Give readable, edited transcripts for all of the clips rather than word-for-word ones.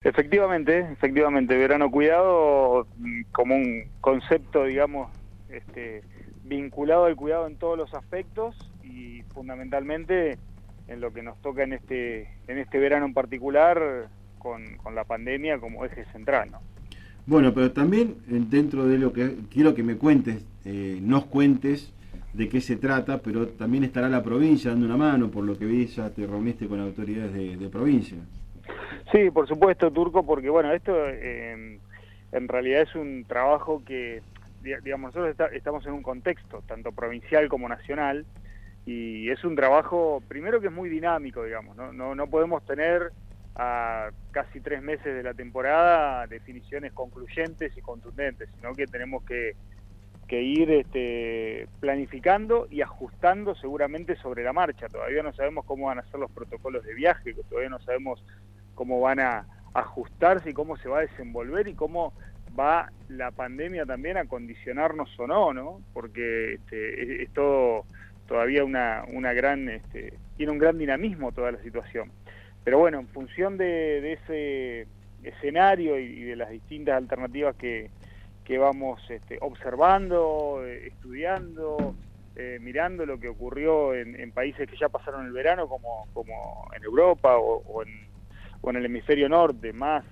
Efectivamente, verano cuidado como un concepto, digamos, vinculado al cuidado en todos los aspectos y fundamentalmente en lo que nos toca en este verano en particular con la pandemia como eje central, ¿no? Bueno, pero también dentro de lo que quiero que me cuentes, nos cuentes de qué se trata, pero también estará la provincia dando una mano, por lo que vi ya te reuniste con autoridades de provincia. Sí, por supuesto, Turco, porque bueno, esto en realidad es un trabajo que, digamos, nosotros estamos en un contexto, tanto provincial como nacional, y es un trabajo, primero que es muy dinámico, digamos, no podemos tener a casi 3 meses de la temporada definiciones concluyentes y contundentes, sino que tenemos que ir planificando y ajustando seguramente sobre la marcha. Todavía no sabemos cómo van a ser los protocolos de viaje, todavía no sabemos cómo van a ajustarse y cómo se va a desenvolver y cómo va la pandemia también a condicionarnos o no, ¿no? Porque es todo todavía una gran, tiene un gran dinamismo toda la situación. Pero bueno, en función de ese escenario y de las distintas alternativas que vamos observando, estudiando, mirando lo que ocurrió en países que ya pasaron el verano, como en Europa o en el hemisferio norte, más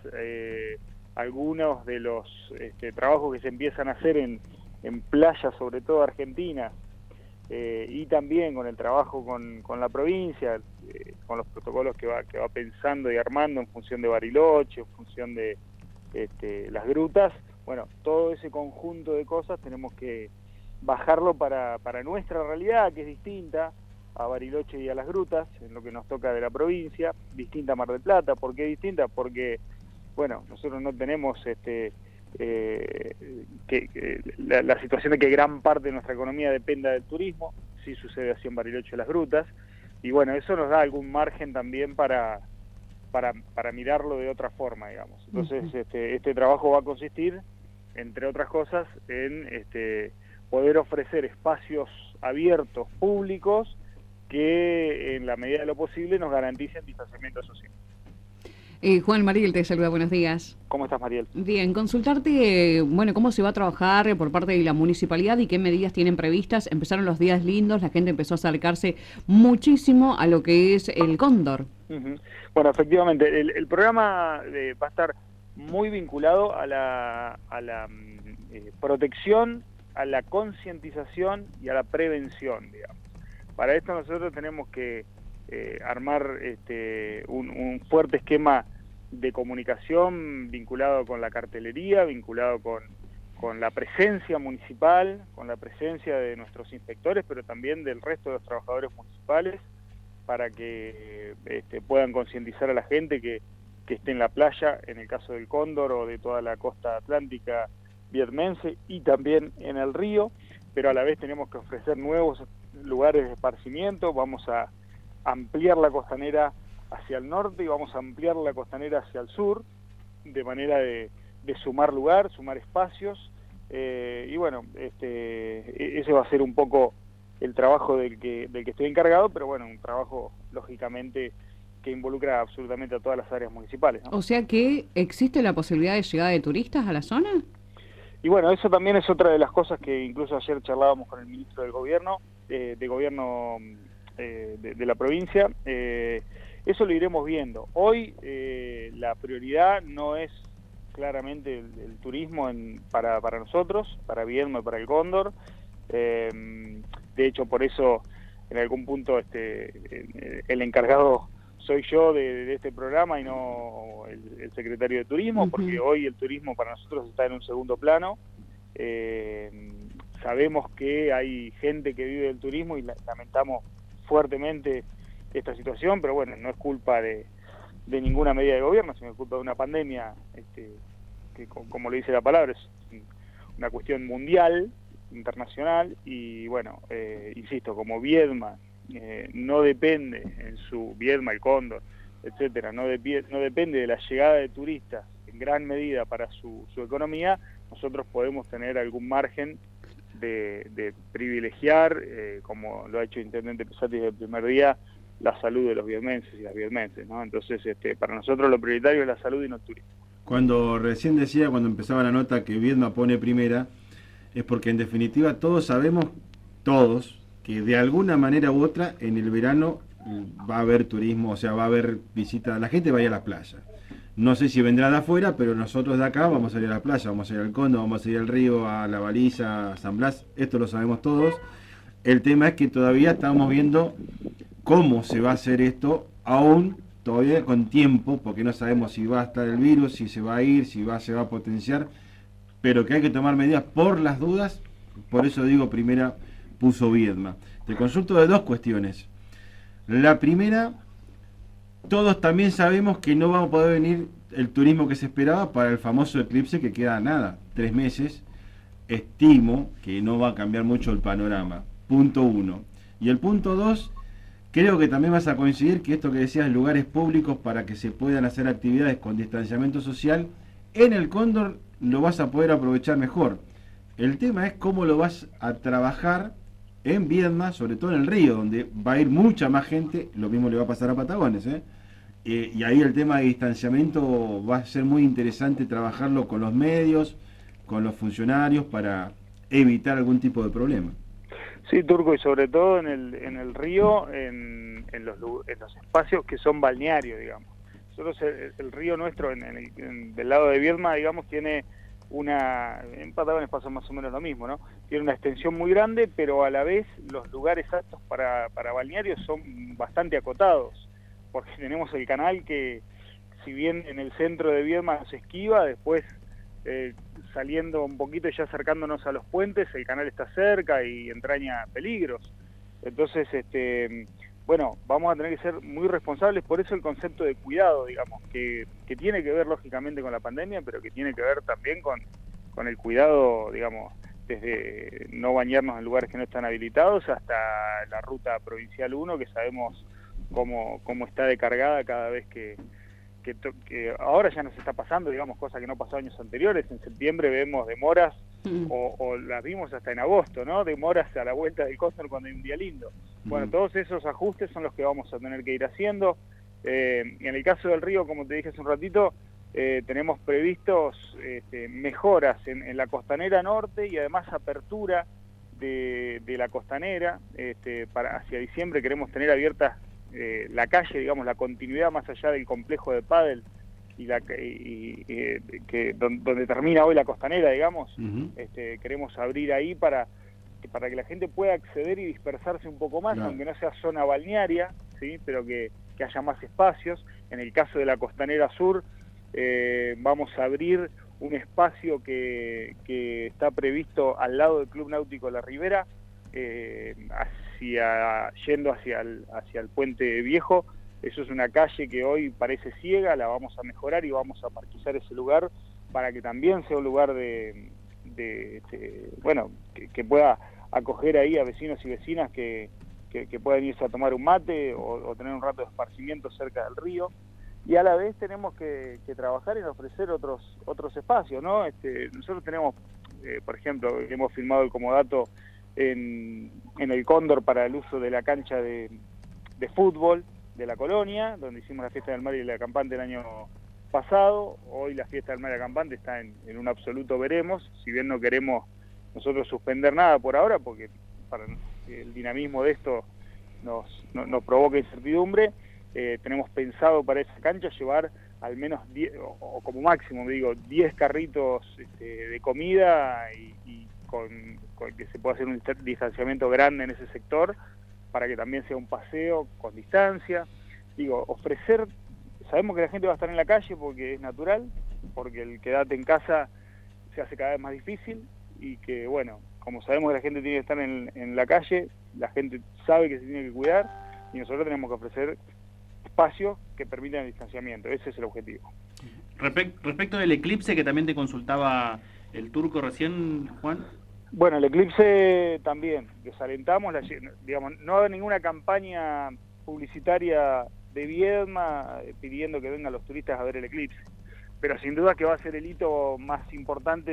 algunos de los trabajos que se empiezan a hacer en playas, sobre todo argentinas, y también con el trabajo con la provincia, con los protocolos que va pensando y armando en función de Bariloche, en función de las grutas. Bueno, todo ese conjunto de cosas tenemos que bajarlo para nuestra realidad, que es distinta a Bariloche y a las grutas, en lo que nos toca de la provincia, distinta a Mar del Plata. ¿Por qué distinta? Porque, bueno, nosotros no tenemos la situación de que gran parte de nuestra economía dependa del turismo, sí sucede así en Bariloche y las grutas, y bueno, eso nos da algún margen también para mirarlo de otra forma, digamos. Entonces, este trabajo va a consistir, entre otras cosas, en poder ofrecer espacios abiertos, públicos, que en la medida de lo posible nos garanticen distanciamiento social. Juan Mariel te saluda, buenos días. ¿Cómo estás, Mariel? Bien, consultarte, bueno, cómo se va a trabajar por parte de la municipalidad y qué medidas tienen previstas. Empezaron los días lindos, la gente empezó a acercarse muchísimo a lo que es el Cóndor. Bueno, efectivamente, el programa va a estar muy vinculado a la protección, a la concientización y a la prevención, digamos. Para esto nosotros tenemos que armar un fuerte esquema de comunicación vinculado con la cartelería, vinculado con la presencia municipal, con la presencia de nuestros inspectores, pero también del resto de los trabajadores municipales, para que puedan concientizar a la gente que esté en la playa, en el caso del Cóndor o de toda la costa atlántica vietmense, y también en el río, pero a la vez tenemos que ofrecer nuevos lugares de esparcimiento. Vamos a ampliar la costanera hacia el norte y vamos a ampliar la costanera hacia el sur, de manera de sumar lugar, sumar espacios, y bueno, ese va a ser un poco el trabajo del que estoy encargado, pero bueno, un trabajo lógicamente que involucra absolutamente a todas las áreas municipales, ¿no? O sea que existe la posibilidad de llegada de turistas a la zona. Y bueno, eso también es otra de las cosas que incluso ayer charlábamos con el ministro del gobierno, de la provincia. Eso lo iremos viendo. Hoy la prioridad no es claramente el turismo para nosotros, para Viedma y para el Cóndor. De hecho, por eso en algún punto el encargado soy yo de este programa y no el secretario de Turismo, porque hoy el turismo para nosotros está en un segundo plano. Sabemos que hay gente que vive del turismo y lamentamos fuertemente esta situación, pero bueno, no es culpa de ninguna medida de gobierno, sino es culpa de una pandemia que, como le dice la palabra, es una cuestión mundial, internacional, y bueno, insisto, como Viedma no depende en su Viedma, el Cóndor, etcétera, no depende de la llegada de turistas en gran medida para su economía, nosotros podemos tener algún margen de privilegiar, como lo ha hecho el intendente Pesati desde el primer día, la salud de los viedmenses y las viedmenses, ¿no? Entonces, para nosotros lo prioritario es la salud y no el turismo. Cuando recién decía, cuando empezaba la nota, que Viedma pone primera, es porque en definitiva todos sabemos, todos, que de alguna manera u otra en el verano va a haber turismo, o sea, va a haber visita, la gente va a ir a las playas. No sé si vendrá de afuera, pero nosotros de acá vamos a ir a la playa, vamos a ir al Condo, vamos a ir al río, a La Baliza, a San Blas, esto lo sabemos todos. El tema es que todavía estamos viendo cómo se va a hacer esto, aún todavía con tiempo, porque no sabemos si va a estar el virus, si se va a ir, se va a potenciar, pero que hay que tomar medidas por las dudas. Por eso digo, primera puso Viedma. Te consulto de dos cuestiones. La primera, todos también sabemos que no va a poder venir el turismo que se esperaba para el famoso eclipse, que queda nada, 3 meses. Estimo que no va a cambiar mucho el panorama. Punto 1. Y el punto 2, creo que también vas a coincidir que esto que decías, lugares públicos para que se puedan hacer actividades con distanciamiento social, en el Cóndor lo vas a poder aprovechar mejor. El tema es cómo lo vas a trabajar en Viedma, sobre todo en el río, donde va a ir mucha más gente, lo mismo le va a pasar a Patagones, y ahí el tema de distanciamiento va a ser muy interesante trabajarlo con los medios, con los funcionarios, para evitar algún tipo de problema. Sí, Turco, y sobre todo en el río, en los espacios que son balnearios, digamos. Nosotros, el río nuestro, del lado de Viedma, digamos, tiene en Patagones pasa más o menos lo mismo, ¿no? Tiene una extensión muy grande, pero a la vez los lugares aptos para balnearios son bastante acotados, porque tenemos el canal que, si bien en el centro de Viedma se esquiva, después saliendo un poquito y ya acercándonos a los puentes, el canal está cerca y entraña peligros. Entonces, bueno, vamos a tener que ser muy responsables, por eso el concepto de cuidado, digamos, que tiene que ver lógicamente con la pandemia, pero que tiene que ver también con el cuidado, digamos, desde no bañarnos en lugares que no están habilitados hasta la ruta provincial 1, que sabemos cómo está de cargada cada vez que ahora ya nos está pasando, digamos, cosa que no pasó años anteriores. En septiembre vemos demoras, o las vimos hasta en agosto, ¿no? Demoras a la vuelta del Cóndor cuando hay un día lindo. Bueno, todos esos ajustes son los que vamos a tener que ir haciendo. En el caso del río, como te dije hace un ratito, tenemos previstos mejoras en la costanera norte y además apertura de la costanera. Hacia diciembre queremos tener abiertas la calle, digamos, la continuidad más allá del complejo de pádel donde termina hoy la costanera, digamos. Queremos abrir ahí para que la gente pueda acceder y dispersarse un poco más, claro, aunque no sea zona balnearia, ¿sí? Pero que haya más espacios. En el caso de la costanera sur, vamos a abrir un espacio que está previsto al lado del Club Náutico La Ribera, yendo hacia el Puente Viejo. Eso es una calle que hoy parece ciega, la vamos a mejorar y vamos a parquizar ese lugar para que también sea un lugar bueno, que pueda acoger ahí a vecinos y vecinas que puedan irse a tomar un mate o tener un rato de esparcimiento cerca del río. Y a la vez tenemos que trabajar en ofrecer otros espacios, ¿no? Nosotros tenemos, por ejemplo, hemos firmado el comodato en el Cóndor para el uso de la cancha de fútbol de la colonia, donde hicimos la fiesta del mar y la campante el año pasado. Hoy la fiesta del mar y la campante está en un absoluto veremos, si bien no queremos nosotros suspender nada por ahora, porque para el dinamismo de esto nos provoca incertidumbre. Tenemos pensado para esa cancha llevar al menos 10, o como máximo, digo, 10 carritos de comida y con que se pueda hacer un distanciamiento grande en ese sector, para que también sea un paseo con distancia. Digo, ofrecer, sabemos que la gente va a estar en la calle porque es natural, porque el quedate en casa se hace cada vez más difícil, y que, bueno, como sabemos que la gente tiene que estar en la calle, la gente sabe que se tiene que cuidar, y nosotros tenemos que ofrecer espacios que permitan el distanciamiento. Ese es el objetivo. Respecto del eclipse, que también te consultaba el Turco recién, Juan. Bueno, el eclipse también, desalentamos, digamos, no hay ninguna campaña publicitaria de Viedma pidiendo que vengan los turistas a ver el eclipse, pero sin duda que va a ser el hito más importante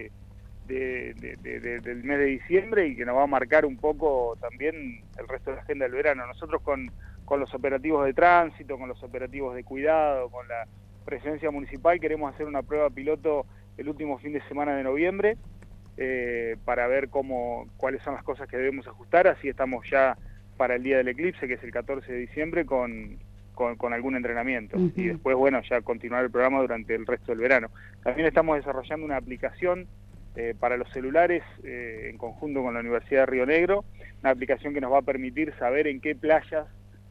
del mes de diciembre, y que nos va a marcar un poco también el resto de la agenda del verano. Nosotros con con los operativos de tránsito, con los operativos de cuidado, con la presencia municipal, queremos hacer una prueba piloto el último fin de semana de noviembre, para ver cuáles son las cosas que debemos ajustar, así estamos ya para el día del eclipse, que es el 14 de diciembre, con algún entrenamiento. Y después, bueno, ya continuar el programa durante el resto del verano. También estamos desarrollando una aplicación para los celulares en conjunto con la Universidad de Río Negro, una aplicación que nos va a permitir saber en qué playas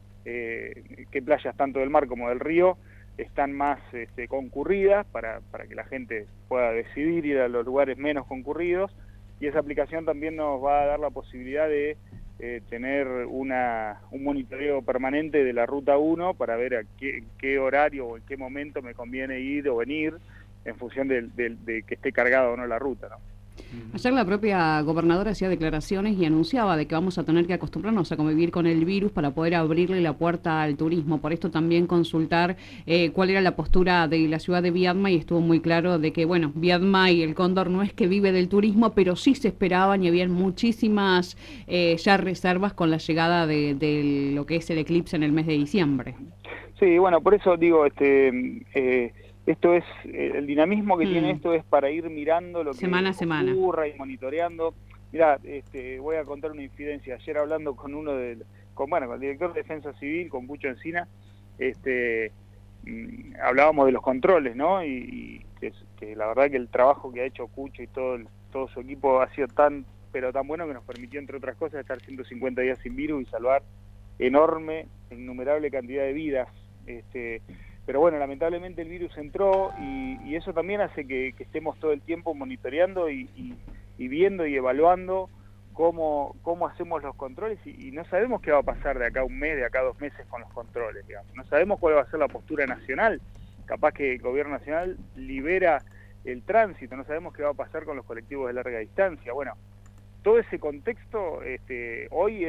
tanto del mar como del río están más concurridas, para que la gente pueda decidir ir a los lugares menos concurridos, y esa aplicación también nos va a dar la posibilidad de tener un monitoreo permanente de la Ruta 1 para ver en qué horario o en qué momento me conviene ir o venir, en función de que esté cargada o no la ruta, ¿no? Ayer la propia gobernadora hacía declaraciones y anunciaba de que vamos a tener que acostumbrarnos a convivir con el virus para poder abrirle la puerta al turismo. Por esto también consultar cuál era la postura de la ciudad de Viedma, y estuvo muy claro de que, bueno, Viedma y el Cóndor no es que vive del turismo, pero sí se esperaban y habían muchísimas ya reservas con la llegada de lo que es el eclipse en el mes de diciembre. Sí, bueno, por eso digo, esto es, el dinamismo que tiene esto es para ir mirando lo que ocurra y monitoreando. Mirá, voy a contar una infidencia. Ayer hablando con con el director de Defensa Civil, con Pucho Encina, hablábamos de los controles, ¿no? Y que la verdad que el trabajo que ha hecho Pucho y todo su equipo ha sido tan bueno, que nos permitió, entre otras cosas, estar 150 días sin virus y salvar innumerable cantidad de vidas. Pero bueno, lamentablemente el virus entró, y eso también hace que estemos todo el tiempo monitoreando y viendo y evaluando cómo hacemos los controles, y no sabemos qué va a pasar de acá a un mes, de acá a 2 meses con los controles, digamos. No sabemos cuál va a ser la postura nacional. Capaz que el gobierno nacional libera el tránsito, no sabemos qué va a pasar con los colectivos de larga distancia. Bueno, todo ese contexto hoy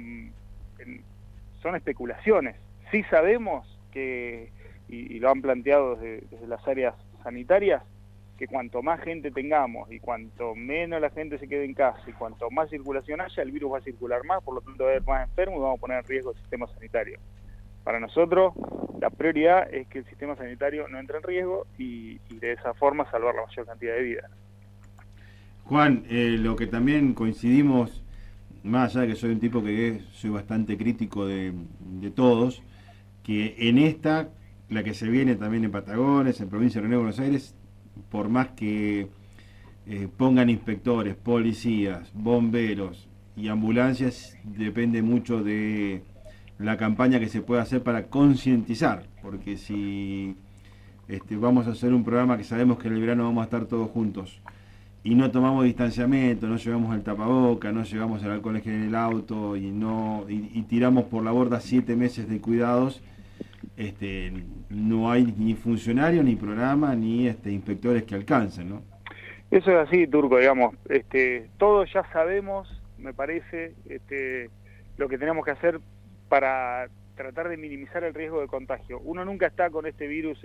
son especulaciones. Sí sabemos que, y lo han planteado desde las áreas sanitarias, que cuanto más gente tengamos y cuanto menos la gente se quede en casa y cuanto más circulación haya, el virus va a circular más, por lo tanto va a haber más enfermos y vamos a poner en riesgo el sistema sanitario. Para nosotros la prioridad es que el sistema sanitario no entre en riesgo y de esa forma salvar la mayor cantidad de vidas. Juan, lo que también coincidimos, más allá de que soy un tipo que soy bastante crítico de todos, que en la que se viene también en Patagones, en provincia de Río Negro, Buenos Aires, por más que pongan inspectores, policías, bomberos y ambulancias, depende mucho de la campaña que se pueda hacer para concientizar, porque si vamos a hacer un programa que sabemos que en el verano vamos a estar todos juntos y no tomamos distanciamiento, no llevamos el tapaboca, no llevamos el alcohol en el auto y tiramos por la borda 7 meses de cuidados, no hay ni funcionarios, ni programa, ni inspectores que alcancen, ¿no? Eso es así, Turco, digamos. Todos ya sabemos, me parece, lo que tenemos que hacer para tratar de minimizar el riesgo de contagio. Uno nunca está con este virus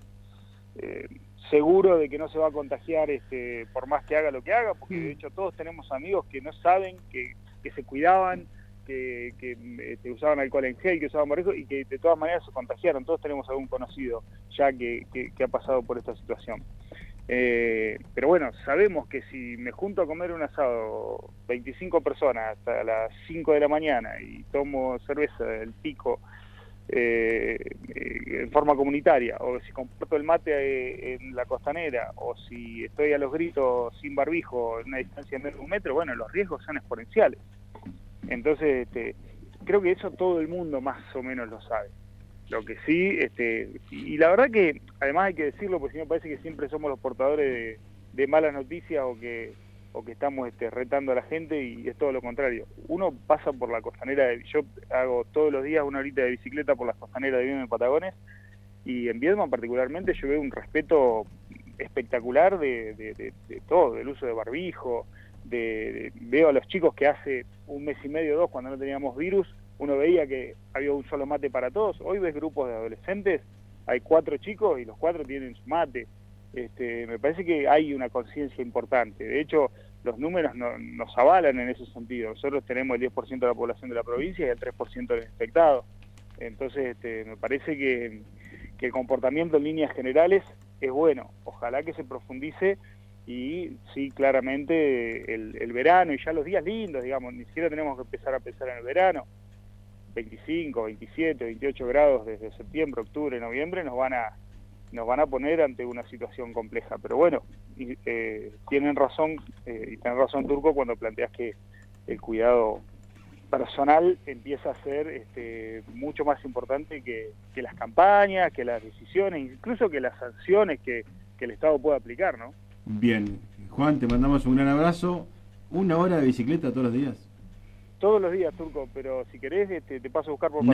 seguro de que no se va a contagiar por más que haga lo que haga, porque de hecho todos tenemos amigos que no saben, que se cuidaban, que usaban alcohol en gel, que usaban barbijo y que de todas maneras se contagiaron. Todos tenemos algún conocido ya que ha pasado por esta situación. Pero bueno, sabemos que si me junto a comer un asado 25 personas hasta las 5 de la mañana y tomo cerveza del Pico en forma comunitaria, o si comparto el mate en la Costanera, o si estoy a los gritos sin barbijo en una distancia de menos de 1 metro, bueno, los riesgos son exponenciales. Entonces, creo que eso todo el mundo más o menos lo sabe. Lo que sí, y la verdad que, además hay que decirlo, porque si no parece que siempre somos los portadores de malas noticias o que estamos retando a la gente, y es todo lo contrario. Uno pasa por la costanera, yo hago todos los días 1 horita de bicicleta por las costaneras de Viedma y Patagones, y en Viedma particularmente yo veo un respeto espectacular de todo, del uso de barbijo, veo a los chicos que hace 1 mes y medio, 2, cuando no teníamos virus, uno veía que había un solo mate para todos. Hoy ves grupos de adolescentes, hay 4 chicos y los 4 tienen su mate. Me parece que hay una conciencia importante. De hecho, los números nos avalan en ese sentido. Nosotros tenemos el 10% de la población de la provincia y el 3% de los infectados. Entonces me parece que el comportamiento en líneas generales es bueno. Ojalá que se profundice y sí, claramente el verano y ya los días lindos, digamos, ni siquiera tenemos que empezar a pensar en el verano. 25, 27, 28 grados desde septiembre, octubre, noviembre nos van a poner ante una situación compleja. Pero bueno, tienen razón, y tienen razón Turco cuando planteas que el cuidado personal empieza a ser mucho más importante que las campañas, que las decisiones, incluso que las sanciones que el Estado pueda aplicar, ¿no? Bien, Juan, te mandamos un gran abrazo. ¿1 hora de bicicleta todos los días? Todos los días, Turco, pero si querés te paso a buscar por No,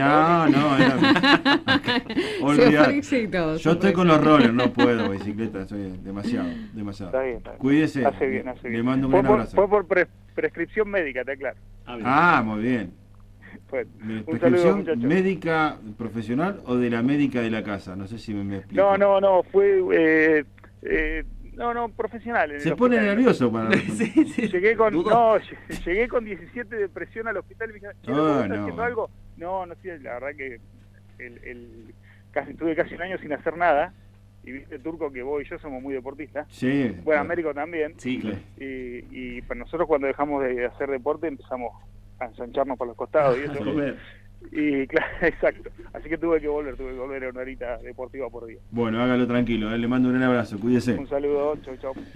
yo estoy con los rollers, no puedo bicicleta, soy demasiado. Está bien. Cuídese, hace bien. Le mando un gran abrazo. Fue por prescripción médica, te aclaro. Muy bien. Bueno, un saludo, ¿Prescripción muchachos. médica profesional o de la médica de la casa? No sé si me explico. No, fue... No, profesional. Se pone nervioso para... Sí. Llegué con 17 de presión al hospital y me dijeron, ¿estás haciendo algo? No, sí, la verdad que estuve casi un año sin hacer nada, y viste, Turco, que vos y yo somos muy deportistas. Sí. Bueno, Américo también. Sí, claro. Y pues nosotros cuando dejamos de hacer deporte empezamos a ensancharnos por los costados y eso. Y claro, exacto. Así que tuve que volver a una horita deportiva por día. Bueno, hágalo tranquilo, le mando un gran abrazo, cuídese. Un saludo, chau.